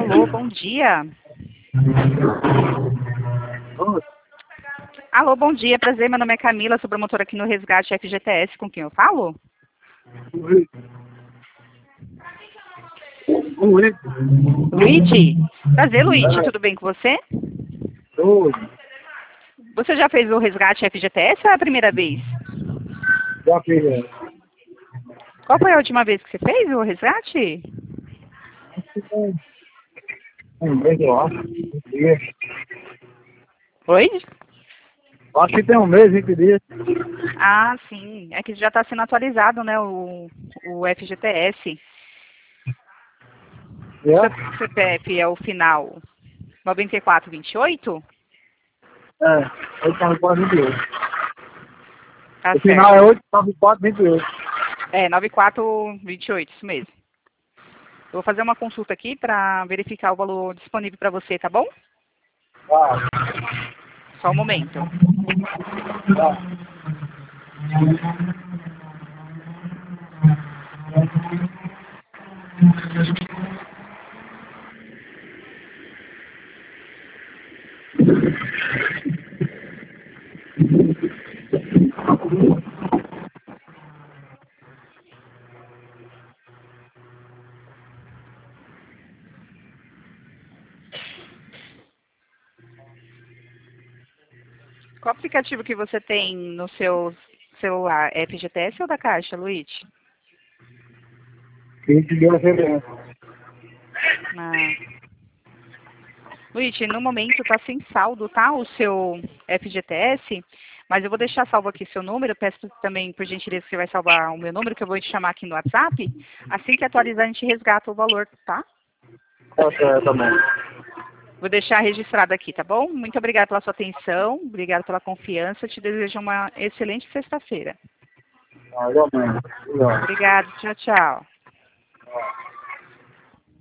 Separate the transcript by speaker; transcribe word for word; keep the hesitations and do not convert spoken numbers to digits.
Speaker 1: Alô, bom dia. Alô, bom dia, prazer, meu nome é Camila, sou promotora aqui no Resgate F G T S, com quem eu falo?
Speaker 2: Oi.
Speaker 1: Luigi? Prazer, Luigi, tudo bem com você?
Speaker 2: Oi.
Speaker 1: Você já fez o Resgate F G T S ou é a primeira vez?
Speaker 2: Já fiz, é.
Speaker 1: Qual foi a última vez que você fez o resgate?
Speaker 2: Acho que tem um mês, eu acho. vinte dias.
Speaker 1: Oi?
Speaker 2: Acho que tem um mês, vinte dias.
Speaker 1: Ah, sim, é que já está sendo atualizado, né, o, o F G T S.
Speaker 2: É?
Speaker 1: Seu C P F é o final nove quatro dois oito?
Speaker 2: É, oito nove quatro vinte e oito.
Speaker 1: Tá
Speaker 2: O final
Speaker 1: certo.
Speaker 2: é oito nove quatro vinte e oito.
Speaker 1: É, nove quatro dois oito, isso mesmo. Eu vou fazer uma consulta aqui para verificar o valor disponível para você, tá bom?
Speaker 2: Tá.
Speaker 1: Só um momento.
Speaker 2: Tá.
Speaker 1: Qual aplicativo que você tem no seu celular? É F G T S ou da Caixa, Luiz?
Speaker 2: vinte dias a referência.
Speaker 1: Ah. Luiz, no momento está sem saldo, tá? O seu F G T S, mas eu vou deixar salvo aqui seu número. Peço também, por gentileza, que você vai salvar o meu número, que eu vou te chamar aqui no WhatsApp. Assim que atualizar, a gente resgata o valor, tá?
Speaker 2: Tá certo, também.
Speaker 1: Vou deixar registrado aqui, tá bom? Muito obrigada pela sua atenção, obrigada pela confiança. Te desejo uma excelente sexta-feira.
Speaker 2: Ah, igualmente. Obrigado.
Speaker 1: Obrigada, tchau, tchau.